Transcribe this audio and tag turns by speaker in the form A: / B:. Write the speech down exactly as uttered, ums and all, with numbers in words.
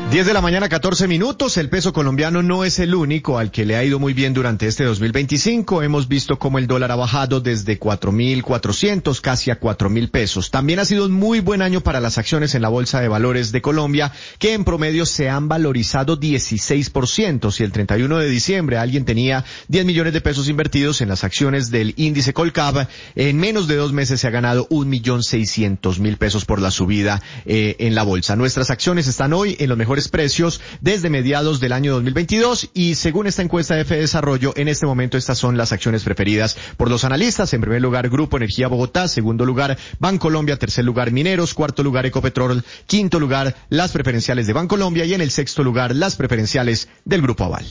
A: diez de la mañana, catorce minutos. El peso colombiano no es el único al que le ha ido muy bien durante este dos mil veinticinco. Hemos visto cómo el dólar ha bajado desde cuatro mil cuatrocientos casi a cuatro mil pesos. También ha sido un muy buen año para las acciones en la Bolsa de Valores de Colombia, que en promedio se han valorizado dieciséis por ciento. Si el treinta y uno de diciembre alguien tenía diez millones de pesos invertidos en las acciones del índice Colcap, en menos de dos meses se ha ganado un millón seiscientos mil pesos por la subida eh, en la bolsa. Nuestras acciones están hoy en los mejores precios desde mediados del año dos mil veintidós y según esta encuesta de Fedesarrollo, en este momento estas son las acciones preferidas por los analistas. En primer lugar, Grupo Energía Bogotá; segundo lugar, Bancolombia; tercer lugar, Mineros; cuarto lugar, Ecopetrol; quinto lugar, las preferenciales de Bancolombia; y en el sexto lugar, las preferenciales del Grupo Aval.